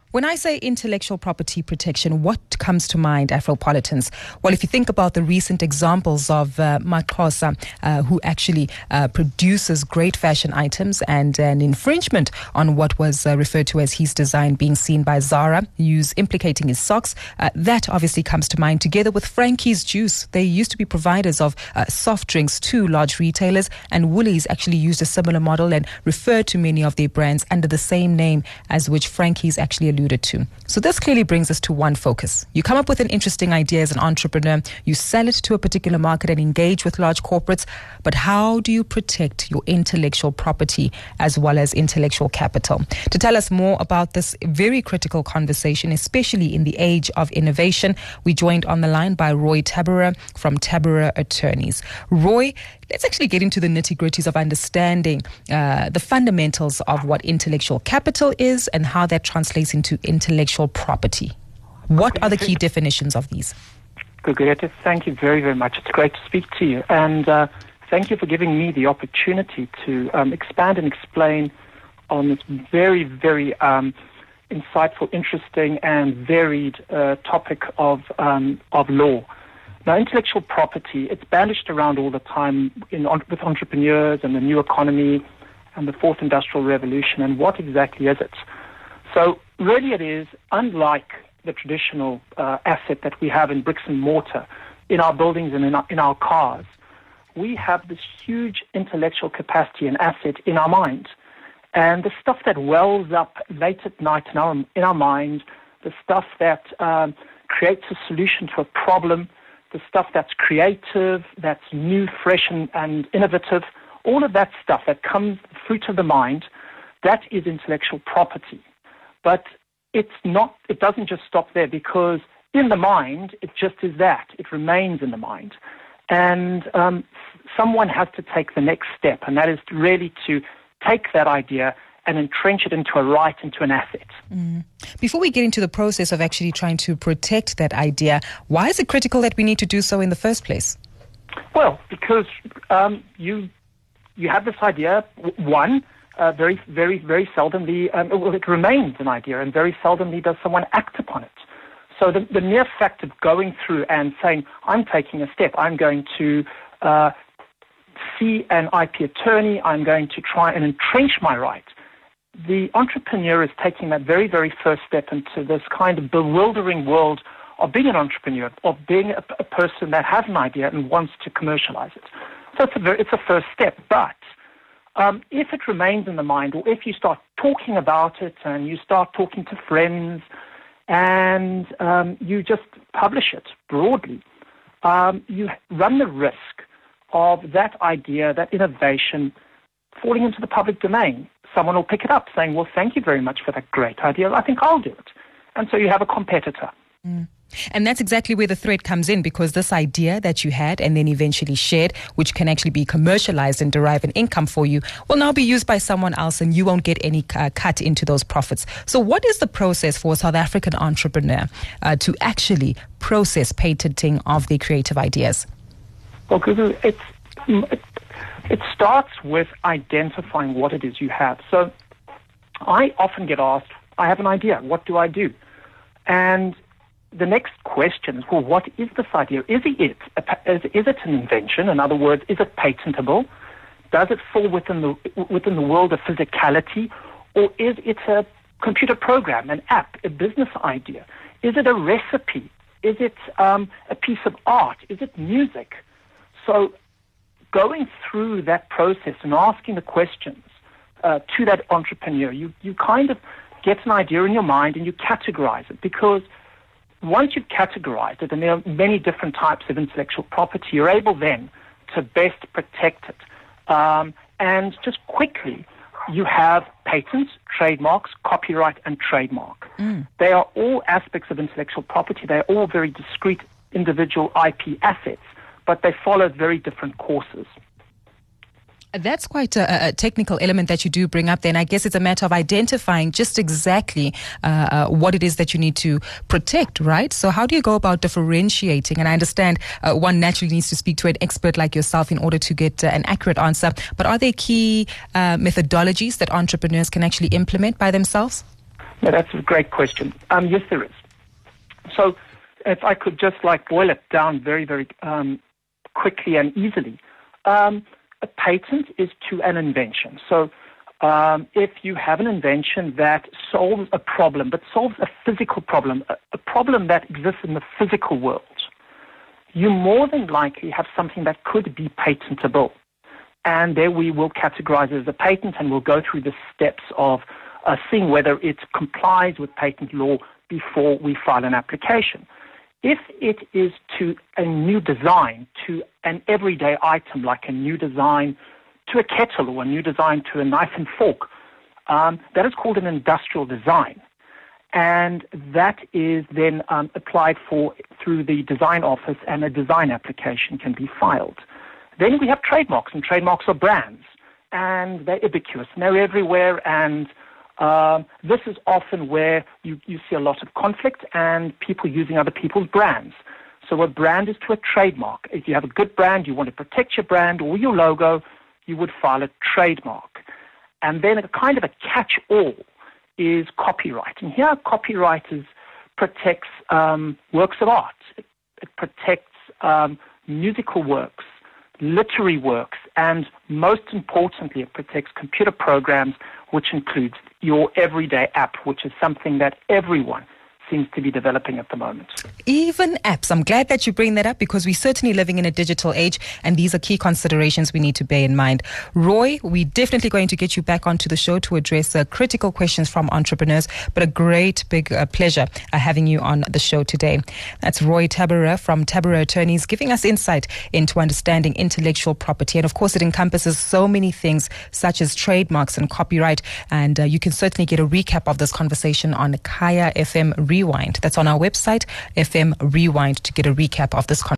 When I say intellectual property protection, what comes to mind, Afropolitans? Well, if you think about the recent examples of Maxhosa, who actually produces great fashion items, and an infringement on what was referred to as his design being seen by Zara, implicating his socks, that obviously comes to mind, together with Frankie's Juice. They used to be providers of soft drinks to large retailers, and Woolies actually used a similar model and referred to many of their brands under the same name as which Frankie's actually alluded to. So this clearly brings us to one focus. You come up with an interesting idea as an entrepreneur, you sell it to a particular market and engage with large corporates, but how do you protect your intellectual property as well as intellectual capital? To tell us more about this very critical conversation, especially in the age of innovation, we joined on the line by Roy Taburer from Taburer Attorneys. Roy, let's actually get into the nitty-gritties of understanding the fundamentals of what intellectual capital is and how that translates into intellectual property. What are the key definitions of these? Gugureta, thank you very, very much. It's great to speak to you. And thank you for giving me the opportunity to expand and explain on this very, very insightful, interesting, and varied topic of law. Now, intellectual property, it's bandaged around all the time with entrepreneurs and the new economy and the fourth industrial revolution. And what exactly is it? So really it is, unlike the traditional asset that we have in bricks and mortar, in our buildings and in our cars, we have this huge intellectual capacity and asset in our mind. And the stuff that wells up late at night in our mind, the stuff that creates a solution to a problem, the stuff that's creative, that's new, fresh, and innovative, all of that stuff that comes fruit of the mind, that is intellectual property. But it doesn't just stop there, because in the mind, it just is that. It remains in the mind. And someone has to take the next step, and that is really to take that idea and entrench it into a right, into an asset. Before we get into the process of actually trying to protect that idea, why is it critical that we need to do so in the first place? Well, because you have this idea, very, very, very seldomly, it remains an idea, and very seldomly does someone act upon it. So the mere fact of going through and saying, I'm taking a step, I'm going to see an IP attorney, I'm going to try and entrench my right, the entrepreneur is taking that very, very first step into this kind of bewildering world of being an entrepreneur, of being a person that has an idea and wants to commercialize it. So it's a first step. But if it remains in the mind, or if you start talking about it and you start talking to friends and you just publish it broadly, you run the risk of that idea, that innovation, falling into the public domain. Someone will pick it up saying, well, thank you very much for that great idea. I think I'll do it. And so you have a competitor. And that's exactly where the threat comes in, because this idea that you had and then eventually shared, which can actually be commercialized and derive an income for you, will now be used by someone else and you won't get any cut into those profits. So what is the process for a South African entrepreneur to actually process patenting of their creative ideas? Well, Gugu, it starts with identifying what it is you have. So I often get asked, I have an idea, what do I do? And the next question is, well, what is this idea? Is it an invention? In other words, is it patentable? Does it fall within the world of physicality? Or is it a computer program, an app, a business idea? Is it a recipe? Is it a piece of art? Is it music? So going through that process and asking the questions to that entrepreneur, you kind of get an idea in your mind and you categorize it, because once you've categorized it, and there are many different types of intellectual property, you're able then to best protect it. And just quickly, you have patents, trademarks, copyright, and trademark. They are all aspects of intellectual property. They are all very discrete individual IP assets, but they follow very different courses. That's quite a technical element that you do bring up then. I guess it's a matter of identifying just exactly what it is that you need to protect, right? So how do you go about differentiating? And I understand one naturally needs to speak to an expert like yourself in order to get an accurate answer. But are there key methodologies that entrepreneurs can actually implement by themselves? No, that's a great question. Yes, there is. So if I could just boil it down very, very quickly and easily, a patent is to an invention. So if you have an invention that solves a problem, but solves a physical problem, a problem that exists in the physical world, you more than likely have something that could be patentable. And there we will categorize it as a patent, and we'll go through the steps of seeing whether it complies with patent law before we file an application. If it is to a new design, to an everyday item, like a new design to a kettle or a new design to a knife and fork, that is called an industrial design. And that is then applied for through the design office, and a design application can be filed. Then we have trademarks, and trademarks are brands, and they're ubiquitous, and they're everywhere, and this is often where you see a lot of conflict and people using other people's brands. So a brand is to a trademark. If you have a good brand, you want to protect your brand or your logo, you would file a trademark. And then a kind of a catch-all is copyright. And here copyright protects works of art. It protects musical works, literary works, and most importantly, it protects computer programs, which includes your everyday app, which is something that everyone seems to be developing at the moment. Even apps. I'm glad that you bring that up, because we're certainly living in a digital age, and these are key considerations we need to bear in mind. Roy, we're definitely going to get you back onto the show to address critical questions from entrepreneurs, but a great big pleasure having you on the show today. That's Roy Tabureau from Tabureau Attorneys, giving us insight into understanding intellectual property. And of course, it encompasses so many things such as trademarks and copyright. And you can certainly get a recap of this conversation on Kaya FM Rewind. That's on our website, FM Rewind, to get a recap of this conversation.